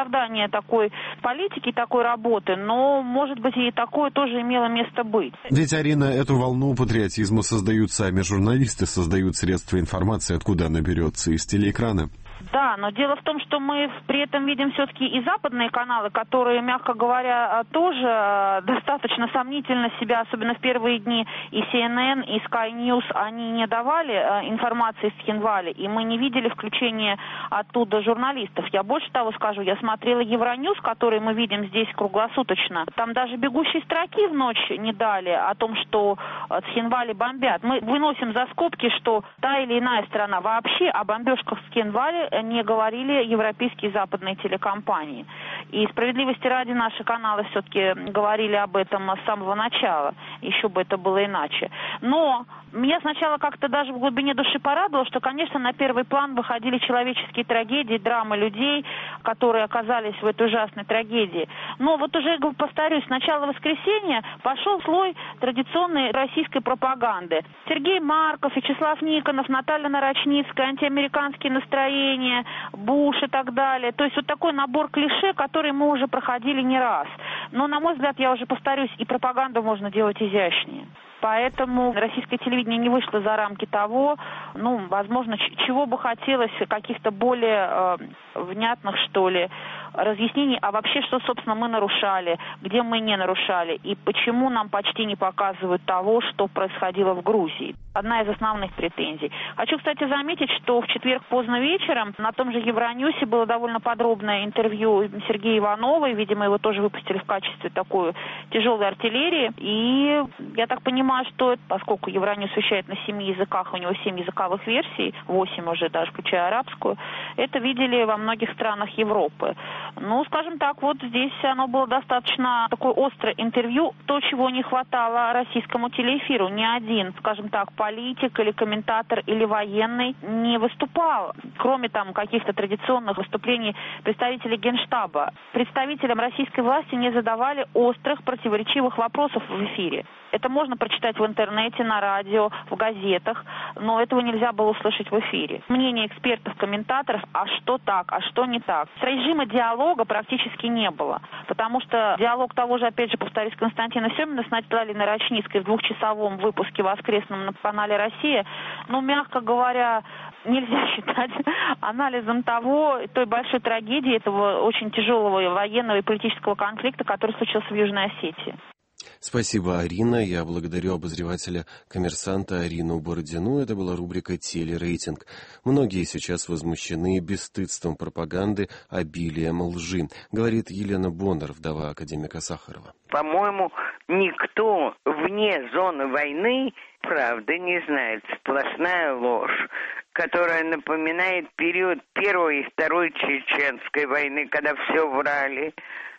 Speaker 17: ведения такой политики, такой работы, но, может быть, и такое тоже имело место быть.
Speaker 1: Ведь, Арина, эту волну патриотизма создают сами журналисты, создают средства информации, откуда она берется, из телеэкрана.
Speaker 17: Да, но дело в том, что мы при этом видим все-таки и западные каналы, которые, мягко говоря, тоже достаточно сомнительно себя, особенно в первые дни, и си эн эн, и Sky News, они не давали информации с Цхинвали, и мы не видели включения оттуда журналистов. Я больше того скажу, я смотрела Евроньюз, который мы видим здесь круглосуточно. Там даже бегущей строки в ночь не дали о том, что Цхинвали бомбят. Мы выносим за скобки, что та или иная страна вообще о бомбежках в Цхинвали не говорили европейские западные телекомпании. И справедливости ради наши каналы все-таки говорили об этом с самого начала. Еще бы это было иначе. Но меня сначала как-то даже в глубине души порадовало, что, конечно, на первый план выходили человеческие трагедии, драмы людей, которые оказались в этой ужасной трагедии. Но вот уже, повторюсь, с начала воскресенья пошел слой традиционной российской пропаганды. Сергей Марков, Вячеслав Никонов, Наталья Нарочницкая, антиамериканские настроения, Буш и так далее. То есть вот такой набор клише, который мы уже проходили не раз. Но, на мой взгляд, я уже повторюсь, и пропаганду можно делать изящнее. Поэтому российское телевидение не вышло за рамки того, ну, возможно, чего бы хотелось, каких-то более э, внятных, что ли, разъяснений, а вообще, что, собственно, мы нарушали, где мы не нарушали, и почему нам почти не показывают того, что происходило в Грузии. Одна из основных претензий. Хочу, кстати, заметить, что в четверг поздно вечером на том же Евроньюсе было довольно подробное интервью Сергея Иванова, и, видимо, его тоже выпустили в качестве такой тяжелой артиллерии, и я так понимаю, что, поскольку Евроньюс вещает на семи языках, у него семь языковых версий, восемь уже даже, включая арабскую, это видели во многих странах Европы. Ну, скажем так, вот здесь оно было достаточно такое острое интервью, то, чего не хватало российскому телеэфиру. Ни один, скажем так, политик или комментатор или военный не выступал, кроме там каких-то традиционных выступлений представителей Генштаба. Представителям российской власти не задавали острых, противоречивых вопросов в эфире. Это можно прочитать в интернете, на радио, в газетах, но этого нельзя было услышать в эфире. Мнение экспертов, комментаторов, а что так, а что не так. С режима диалога практически не было, потому что диалог того же, опять же, повторюсь, Константина Семина с Натальей Нарочницкой в двухчасовом выпуске воскресном на канале «Россия», ну, мягко говоря, нельзя считать анализом того, той большой трагедии, этого очень тяжелого военного и политического конфликта, который случился в Южной Осетии.
Speaker 1: Спасибо, Арина. Я благодарю обозревателя «Коммерсанта» Арину Бородину. Это была рубрика «Телерейтинг». Многие сейчас возмущены бесстыдством пропаганды, обилием лжи, говорит Елена Бондар, вдова академика Сахарова.
Speaker 18: По-моему, никто вне зоны войны правды не знает. Сплошная ложь, которая напоминает период Первой и Второй Чеченской войны, когда все врали.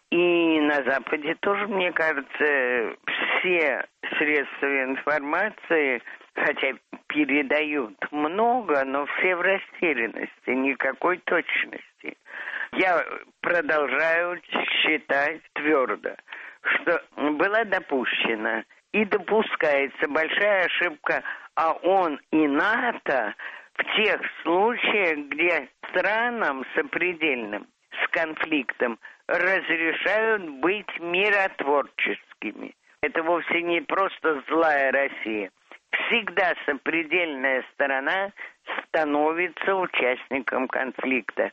Speaker 18: И на Западе тоже, мне кажется, все средства информации, хотя передают много, но все в растерянности, никакой точности. Я продолжаю считать твердо, что была допущена и допускается большая ошибка ООН и НАТО в тех случаях, где странам сопредельным с конфликтом разрешают быть миротворческими. Это вовсе не просто злая Россия. Всегда сопредельная сторона становится участником конфликта.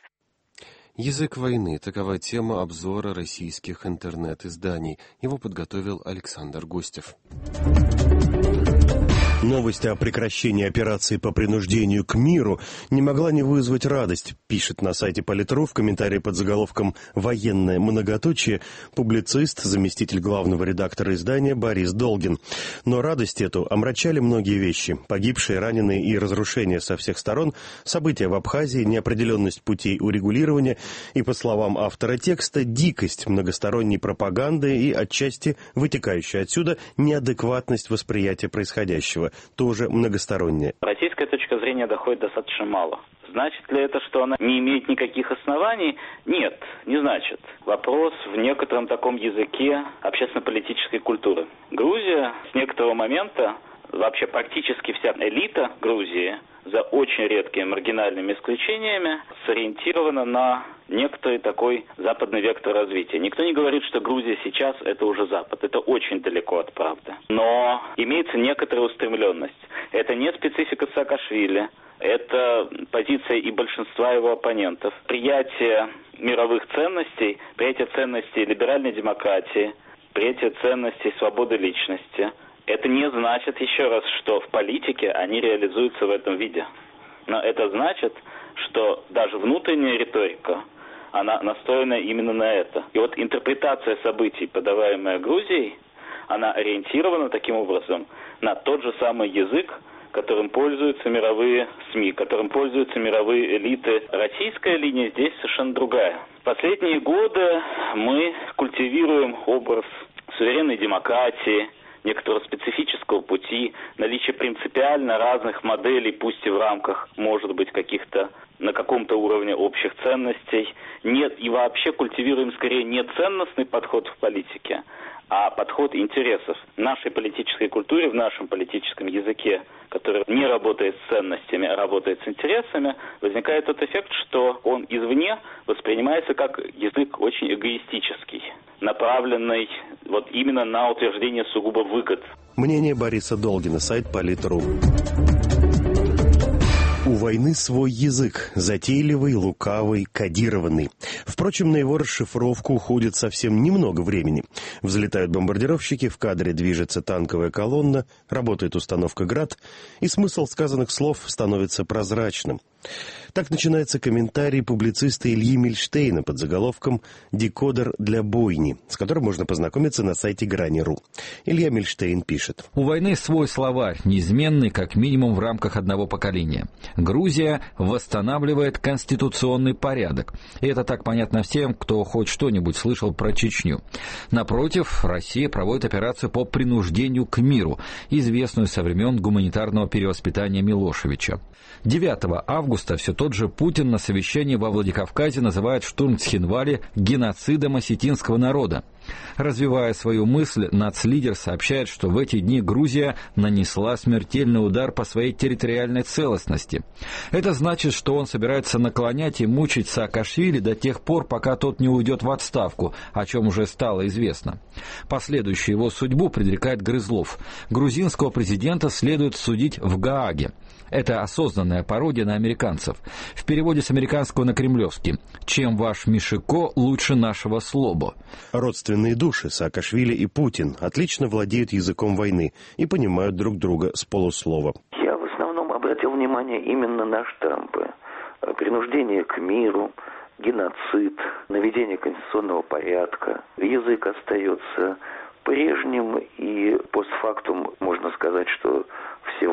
Speaker 1: «Язык войны» — такова тема обзора российских интернет-изданий. Его подготовил Александр Гостев.
Speaker 19: Новость о прекращении операции по принуждению к миру не могла не вызвать радость, пишет на сайте Политру в комментарии под заголовком «Военное многоточие» публицист, заместитель главного редактора издания Борис Долгин. Но радость эту омрачали многие вещи. Погибшие, раненые и разрушения со всех сторон, события в Абхазии, неопределенность путей урегулирования и, по словам автора текста, дикость многосторонней пропаганды и, отчасти вытекающая отсюда, неадекватность восприятия происходящего. Тоже многосторонняя.
Speaker 20: Российская точка зрения доходит достаточно мало. Значит ли это, что она не имеет никаких оснований? Нет, не значит. Вопрос в некотором таком языке общественно-политической культуры. Грузия с некоторого момента, вообще практически вся элита Грузии за очень редкими маргинальными исключениями, сориентирована на некоторый такой западный вектор развития. Никто не говорит, что Грузия сейчас это уже Запад. Это очень далеко от правды. Но имеется некоторая устремленность. Это не специфика Саакашвили. Это позиция и большинства его оппонентов. Приятие мировых ценностей, приятие ценностей либеральной демократии, приятие ценностей свободы личности. Это не значит, еще раз, что в политике они реализуются в этом виде. Но это значит, что даже внутренняя риторика, она настроена именно на это. И вот интерпретация событий, подаваемая Грузией, она ориентирована таким образом на тот же самый язык, которым пользуются мировые СМИ, которым пользуются мировые элиты. Российская линия здесь совершенно другая. В последние годы мы культивируем образ суверенной демократии, некоторого специфического пути, наличие принципиально разных моделей, пусть и в рамках, может быть, каких-то на каком-то уровне общих ценностей. Нет, и вообще культивируем скорее не ценностный подход в политике, а подход интересов. В нашей политической культуре, в нашем политическом языке, который не работает с ценностями, а работает с интересами, возникает тот эффект, что он извне воспринимается как язык очень эгоистический, направленный вот именно на утверждение сугубо выгод.
Speaker 19: Мнение Бориса Долгина, сайт Политру. У войны свой язык, затейливый, лукавый, кодированный. Впрочем, на его расшифровку уходит совсем немного времени. Взлетают бомбардировщики, в кадре движется танковая колонна, работает установка «Град», и смысл сказанных слов становится прозрачным. Так начинается комментарий публициста Ильи Мильштейна под заголовком «Декодер для бойни», с которым можно познакомиться на сайте Грани точка ру. Илья Мильштейн пишет.
Speaker 21: У войны свой словарь, неизменный как минимум в рамках одного поколения. Грузия восстанавливает конституционный порядок. И это так понятно всем, кто хоть что-нибудь слышал про Чечню. Напротив, Россия проводит операцию по принуждению к миру, известную со времен гуманитарного перевоспитания Милошевича. девятого августа все тот же Путин на совещании во Владикавказе называет штурм Цхинвали геноцидом осетинского народа. Развивая свою мысль, нацлидер сообщает, что в эти дни Грузия нанесла смертельный удар по своей территориальной целостности. Это значит, что он собирается наклонять и мучить Саакашвили до тех пор, пока тот не уйдет в отставку, о чем уже стало известно. Последующую его судьбу предрекает Грызлов. Грузинского президента следует судить в Гааге. Это осознанная пародия на американцев. В переводе с американского на кремлевский. «Чем ваш Мишико лучше нашего Слобо».
Speaker 19: Родственные души Саакашвили и Путин отлично владеют языком войны и понимают друг друга с полуслова.
Speaker 22: Я в основном обратил внимание именно на штампы. Принуждение к миру, геноцид, наведение конституционного порядка. Язык остается прежним, и постфактум можно сказать, что все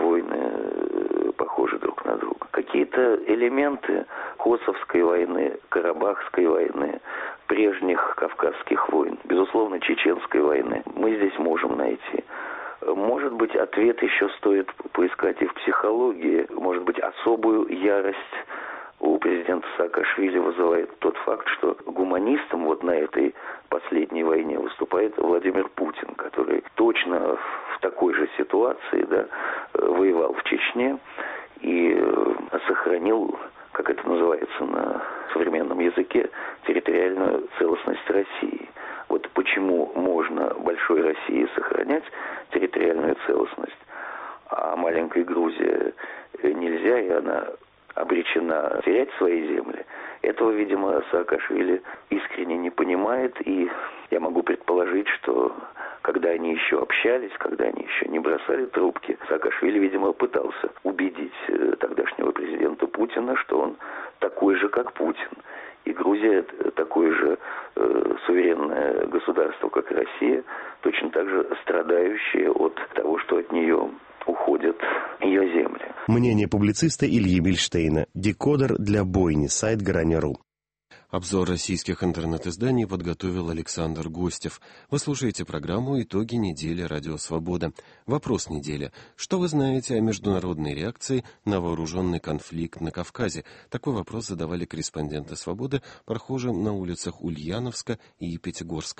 Speaker 22: войны похожи друг на друга. Какие-то элементы Косовской войны, Карабахской войны, прежних Кавказских войн, безусловно, Чеченской войны мы здесь можем найти. Может быть, ответ еще стоит поискать и в психологии. Может быть, особую ярость у президента Саакашвили вызывает тот факт, что гуманистом вот на этой последней войне выступает Владимир Путин, который точно в такой же ситуации, да, воевал в Чечне и сохранил, как это называется на современном языке, территориальную целостность России. Вот почему можно большой России сохранять территориальную целостность, а маленькой Грузии нельзя, и она обречена терять свои земли. Этого, видимо, Саакашвили искренне не понимает, и я могу предположить, что когда они еще общались, когда они еще не бросали трубки, Саакашвили, видимо, пытался убедить тогдашнего президента Путина, что он такой же, как Путин. И Грузия такое же э, суверенное государство, как и Россия, точно так же страдающее от того, что от нее уходят ее земли.
Speaker 19: Мнение публициста Ильи Мильштейна. Декодер для бойни. Сайт Грани точка ру.
Speaker 1: Обзор российских интернет-изданий подготовил Александр Гостев. Вы слушаете программу «Итоги недели. Радио Свобода». Вопрос недели. Что вы знаете о международной реакции на вооруженный конфликт на Кавказе? Такой вопрос задавали корреспонденты «Свободы» прохожим на улицах Ульяновска и Пятигорска.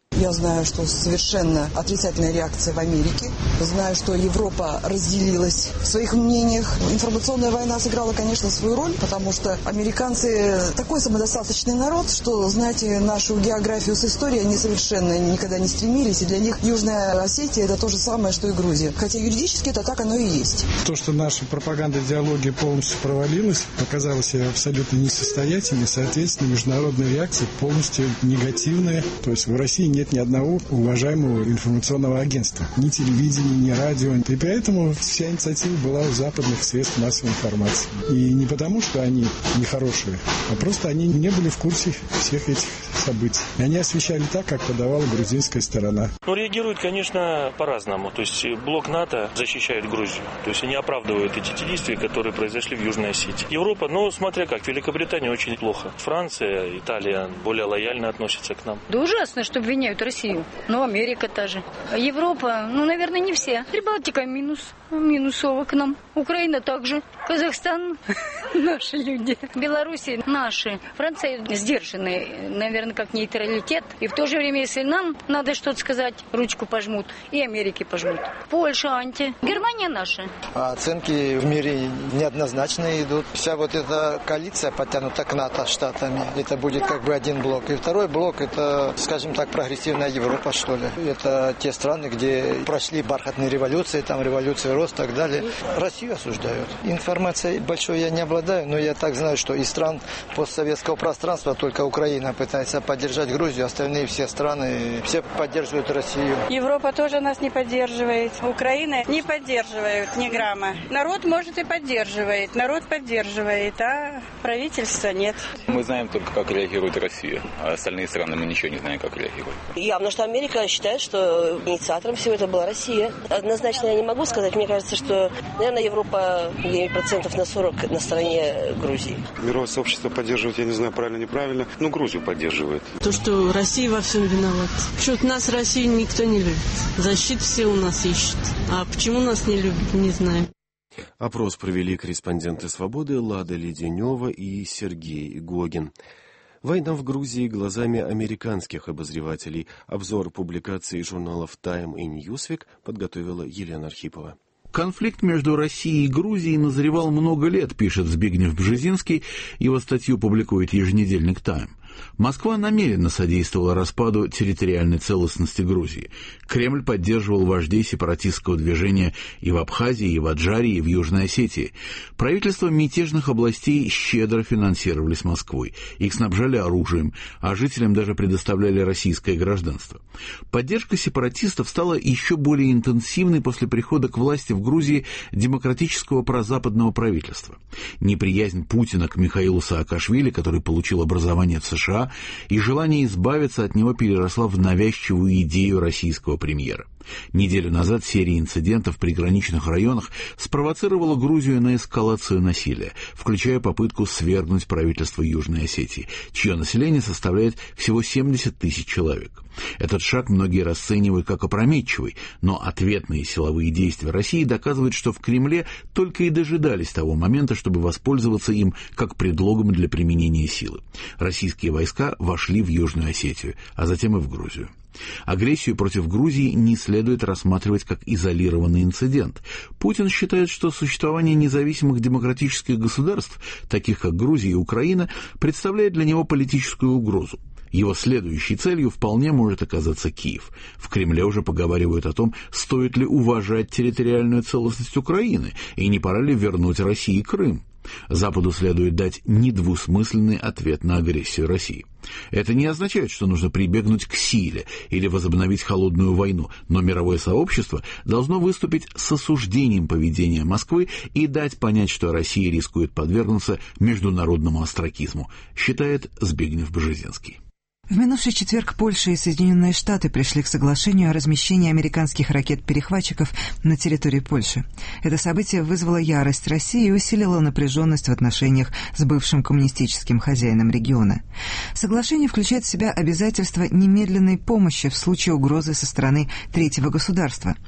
Speaker 2: Я знаю, что совершенно отрицательная реакция в Америке. Знаю, что Европа разделилась в своих мнениях. Информационная война сыграла, конечно, свою роль, потому что американцы такой самодостаточный народ, что, знаете, нашу географию с историей они совершенно никогда не стремились. И для них Южная Осетия – это то же самое, что и Грузия. Хотя юридически это так оно и есть.
Speaker 3: То, что наша пропаганда идеология полностью провалилась, показала себя абсолютно несостоятельной, соответственно, международная реакция полностью негативная. То есть в России нет ни одного уважаемого информационного агентства. Ни телевидения, ни радио. И поэтому вся инициатива была у западных средств массовой информации. И не потому, что они нехорошие, а просто они не были в курсе всех этих событий. И они освещали так, как подавала грузинская сторона.
Speaker 23: Ну, реагируют, конечно, по-разному. То есть блок НАТО защищает Грузию. То есть они оправдывают эти действия, которые произошли в Южной Осетии. Европа, ну, смотря как, Великобритания очень плохо. Франция, Италия более лояльно относятся к нам.
Speaker 24: Да ужасно, что обвиняют Россию. Ну, Америка та же. Европа, ну, наверное, не все. Прибалтика минус. Минусово к нам. Украина также. Казахстан наши люди. Белоруссия наши. Франция сдержанные. Наверное, как нейтралитет. И в то же время, если нам надо что-то сказать, ручку пожмут. И Америке пожмут. Польша анти. Германия наша.
Speaker 25: Оценки в мире неоднозначные идут. Вся вот эта коалиция подтянута к НАТО штатами. Это будет как бы один блок. И второй блок, это, скажем так, прогрессивная Европа, что ли. Это те страны, где прошли бархатные революции, там революция, рост и так далее. Россию осуждают. Информацией большой я не обладаю, но я так знаю, что из стран постсоветского пространства только Украина пытается поддержать Грузию, остальные все страны, все поддерживают Россию.
Speaker 26: Европа тоже нас не поддерживает. Украина не поддерживает ни грамма. Народ, может, и поддерживает. Народ поддерживает, а правительство нет.
Speaker 27: Мы знаем только, как реагирует Россия, а остальные страны мы ничего не знаем, как реагируют.
Speaker 28: Явно, что Америка считает, что инициатором всего это была Россия. Однозначно я не могу сказать. Мне кажется, что, наверное, Европа где-нибудь процентов на сорок на стороне Грузии.
Speaker 29: Мировое сообщество поддерживает, я не знаю, правильно, неправильно, но Грузию поддерживает.
Speaker 30: То, что Россия во всем виновата. Что-то нас Россию никто не любит. Защиту все у нас ищут. А почему нас не любят, не знаю.
Speaker 1: Опрос провели корреспонденты «Свободы» Лада Леденева и Сергей Гогин. Война в Грузии глазами американских обозревателей. Обзор публикаций журналов «Тайм» и «Ньюсвик» подготовила Елена Архипова.
Speaker 31: Конфликт между Россией и Грузией назревал много лет, пишет Збигнев Бжезинский, его статью публикует еженедельник «Тайм». Москва намеренно содействовала распаду территориальной целостности Грузии. Кремль поддерживал вождей сепаратистского движения и в Абхазии, и в Аджарии, и в Южной Осетии. Правительства мятежных областей щедро финансировались Москвой. Их снабжали оружием, а жителям даже предоставляли российское гражданство. Поддержка сепаратистов стала еще более интенсивной после прихода к власти в Грузии демократического прозападного правительства. Неприязнь Путина к Михаилу Саакашвили, который получил образование в США, и желание избавиться от него переросла в навязчивую идею российского премьера. Неделю назад серия инцидентов в приграничных районах спровоцировала Грузию на эскалацию насилия, включая попытку свергнуть правительство Южной Осетии, чье население составляет всего семьдесят тысяч человек. Этот шаг многие расценивают как опрометчивый, но ответные силовые действия России доказывают, что в Кремле только и дожидались того момента, чтобы воспользоваться им как предлогом для применения силы. Российские войска вошли в Южную Осетию, а затем и в Грузию. Агрессию против Грузии не следует рассматривать как изолированный инцидент. Путин считает, что существование независимых демократических государств, таких как Грузия и Украина, представляет для него политическую угрозу. Его следующей целью вполне может оказаться Киев. В Кремле уже поговаривают о том, стоит ли уважать территориальную целостность Украины и не пора ли вернуть России Крым. Западу следует дать недвусмысленный ответ на агрессию России. Это не означает, что нужно прибегнуть к силе или возобновить холодную войну, но мировое сообщество должно выступить с осуждением поведения Москвы и дать понять, что Россия рискует подвергнуться международному остракизму, считает Збигнев Бжезинский.
Speaker 32: В минувший четверг Польша и Соединенные Штаты пришли к соглашению о размещении американских ракет-перехватчиков на территории Польши. Это событие вызвало ярость России и усилило напряженность в отношениях с бывшим коммунистическим хозяином региона. Соглашение включает в себя обязательство немедленной помощи в случае угрозы со стороны третьего государства.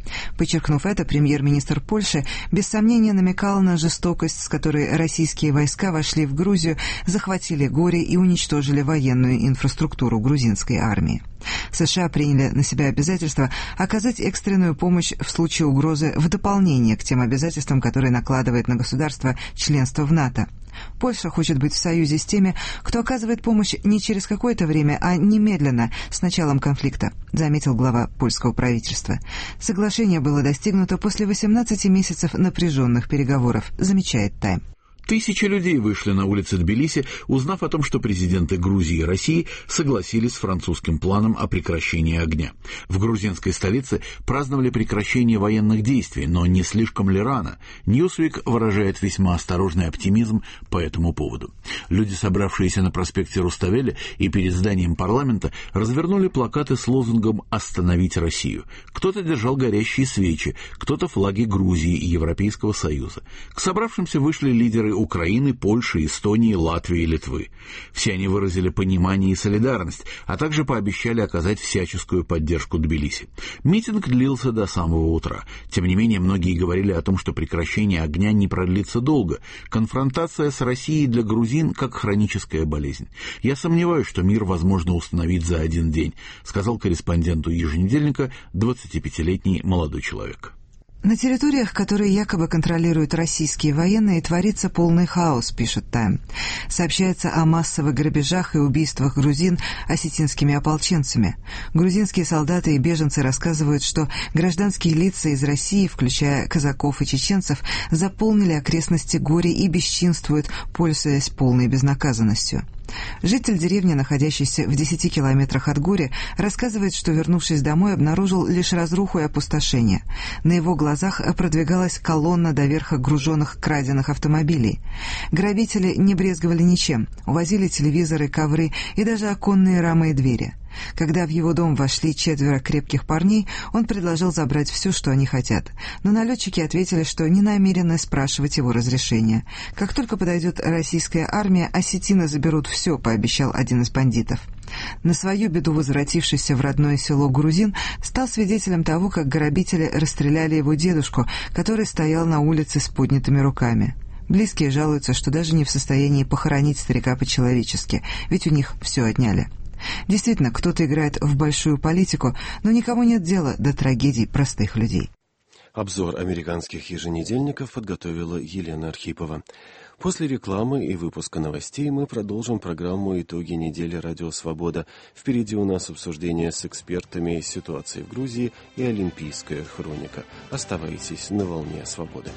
Speaker 32: Подчеркнув это, премьер-министр Польши без сомнения намекал на жестокость, с которой российские войска вошли в Грузию, захватили Гори и уничтожили военную инфраструктуру грузинской армии. США приняли на себя обязательство оказать экстренную помощь в случае угрозы в дополнение к тем обязательствам, которые накладывает на государство членство в НАТО. Польша хочет быть в союзе с теми, кто оказывает помощь не через какое-то время, а немедленно, с началом конфликта, заметил глава польского правительства. Соглашение было достигнуто после восемнадцати месяцев напряженных переговоров, замечает «Тайм».
Speaker 31: Тысячи людей вышли на улицы Тбилиси, узнав о том, что президенты Грузии и России согласились с французским планом о прекращении огня. В грузинской столице праздновали прекращение военных действий, но не слишком ли рано? Ньюсвик выражает весьма осторожный оптимизм по этому поводу. Люди, собравшиеся на проспекте Руставели и перед зданием парламента, развернули плакаты с лозунгом «Остановить Россию». Кто-то держал горящие свечи, кто-то флаги Грузии и Европейского Союза. К собравшимся вышли лидеры Украины, Польши, Эстонии, Латвии и Литвы. Все они выразили понимание и солидарность, а также пообещали оказать всяческую поддержку Тбилиси. Митинг длился до самого утра. Тем не менее, многие говорили о том, что прекращение огня не продлится долго. Конфронтация с Россией для грузин как хроническая болезнь. «Я сомневаюсь, что мир возможно установить за один день», сказал корреспонденту еженедельника двадцатипятилетний молодой человек.
Speaker 32: На территориях, которые якобы контролируют российские военные, творится полный хаос, пишет «Тайм». Сообщается о массовых грабежах и убийствах грузин осетинскими ополченцами. Грузинские солдаты и беженцы рассказывают, что гражданские лица из России, включая казаков и чеченцев, заполнили окрестности Гори и бесчинствуют, пользуясь полной безнаказанностью. Житель деревни, находящийся в десяти километрах от Гори, рассказывает, что, вернувшись домой, обнаружил лишь разруху и опустошение. На его глазах продвигалась колонна до верха груженных краденных автомобилей. Грабители не брезговали ничем, увозили телевизоры, ковры и даже оконные рамы и двери. Когда в его дом вошли четверо крепких парней, он предложил забрать все, что они хотят. Но налетчики ответили, что не намерены спрашивать его разрешения. Как только подойдет российская армия, осетины заберут все, пообещал один из бандитов. На свою беду возвратившийся в родное село грузин стал свидетелем того, как грабители расстреляли его дедушку, который стоял на улице с поднятыми руками. Близкие жалуются, что даже не в состоянии похоронить старика по-человечески, ведь у них все отняли. Действительно, кто-то играет в большую политику, но никому нет дела до трагедий простых людей.
Speaker 1: Обзор американских еженедельников подготовила Елена Архипова. После рекламы и выпуска новостей мы продолжим программу «Итоги недели Радио Свобода». Впереди у нас обсуждение с экспертами ситуации в Грузии и олимпийская хроника. Оставайтесь на волне свободы.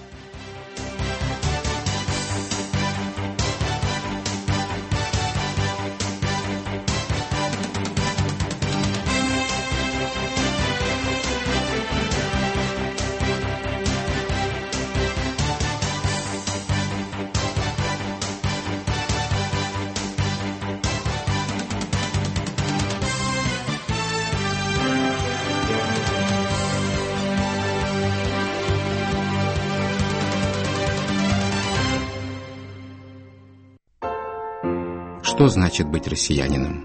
Speaker 4: Что значит быть россиянином?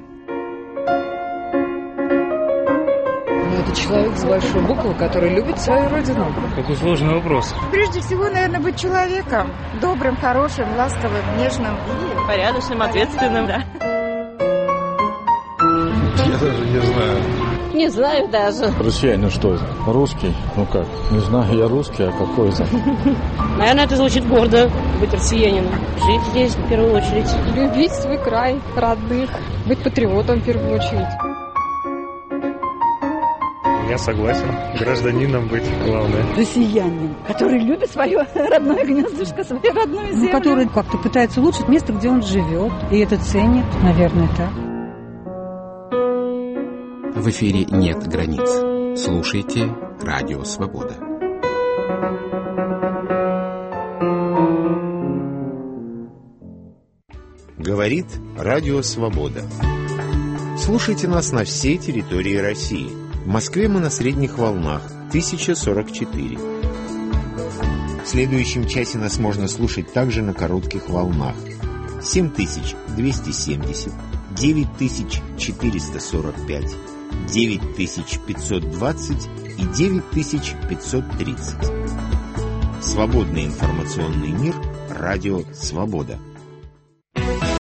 Speaker 5: Ну, это человек с большой буквы, который любит свою родину.
Speaker 6: Какой сложный вопрос.
Speaker 7: Прежде всего, наверное, быть человеком. Добрым, хорошим, ласковым, нежным.
Speaker 8: Порядочным, ответственным, да.
Speaker 6: Я даже не знаю.
Speaker 8: Не знаю даже.
Speaker 6: Россиянин что это? Русский? Ну как? Не знаю, я русский, а какой это?
Speaker 8: Наверное, это звучит гордо, быть россиянином. Жить здесь в первую очередь.
Speaker 7: Любить свой край, родных. Быть патриотом в первую очередь.
Speaker 6: Я согласен. Гражданином быть главное.
Speaker 9: Россиянин, который любит свое родное гнездышко, свою родную землю.
Speaker 10: Ну, который как-то пытается улучшить место, где он живет. И это ценит, наверное, так.
Speaker 4: В эфире «Нет границ». Слушайте Радио Свобода.
Speaker 11: Говорит Радио Свобода. Слушайте нас на всей территории России. В Москве мы на средних волнах тысяча сорок четыре. В следующем часе нас можно слушать также на коротких волнах семь тысяч двести семьдесят, девять тысяч четыреста сорок пять, девять тысяч пятьсот двадцать и девять тысяч пятьсот тридцать. Свободный информационный мир. Радио «Свобода».